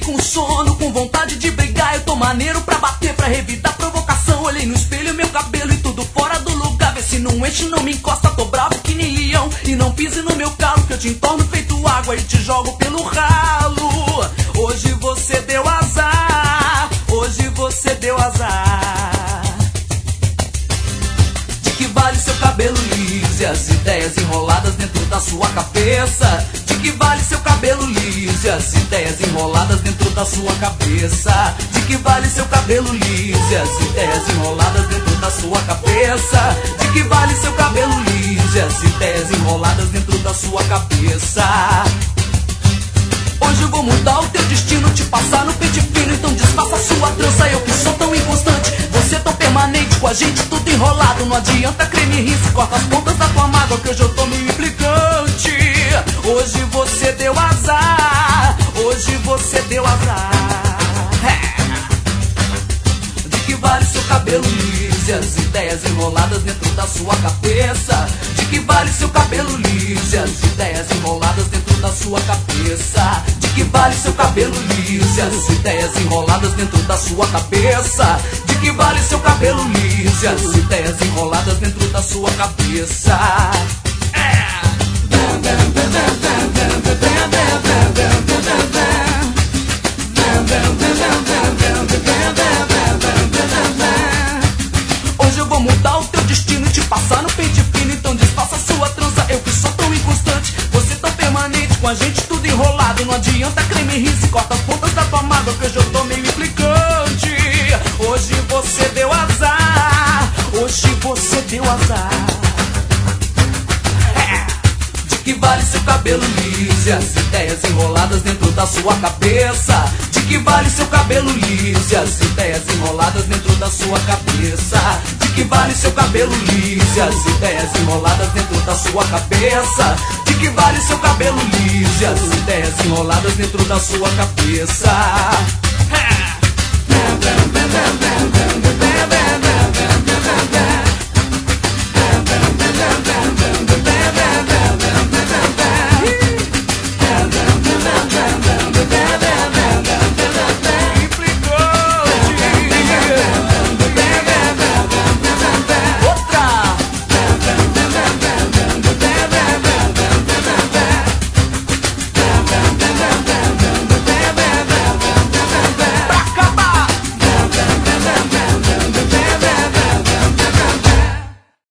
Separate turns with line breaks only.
com sono, com vontade de brigar. Eu tô maneiro pra bater, pra revidar provocação. Olhei no espelho, meu cabelo e tudo fora do lugar. Vê se não enche, não me encosta, tô bravo que nem leão. E não pise no meu calo, que eu te entorno feito água e te jogo pelo ralo. Hoje você deu azar, hoje você deu azar. De que vale seu cabelo liso e as ideias enroladas dentro da sua cabeça? De que vale seu cabelo liso e as ideias enroladas dentro da sua cabeça? De que vale seu cabelo liso e as ideias enroladas dentro da sua cabeça? De que vale seu cabelo liso e as ideias enroladas dentro da sua cabeça? Hoje eu vou mudar o teu destino, te passar no pente fino. Então desfaça sua trança, eu que sou tão inconstante, você tão permanente, com a gente tudo enrolado. Não adianta creme rir, se corta as pontas da tua mágoa, que hoje eu tô meio implicante. Hoje você deu azar, hoje você deu azar. De que vale seu cabelo liso e as ideias enroladas dentro da sua cabeça? De que vale seu cabelo liso e as ideias enroladas dentro da sua cabeça? De que vale seu cabelo liso e as ideias enroladas dentro da sua cabeça? De que vale seu cabelo liso e as ideias enroladas dentro da sua cabeça? Hoje eu vou mudar o teu destino e te passar no pente fino. Então desfaça sua trança, eu que sou tão inconstante, você tão permanente, com a gente tudo enrolado. Não adianta creme rir, se corta as pontas da tua mágoa, que hoje eu tô meio implicante. Hoje você deu azar, hoje você deu azar. De que vale seu cabelo liso e as ideias enroladas dentro da sua cabeça? De que vale seu cabelo liso e as ideias enroladas dentro da sua cabeça? De que vale seu cabelo liso e as ideias enroladas dentro da sua cabeça? De que vale seu cabelo liso e as ideias enroladas dentro da sua cabeça?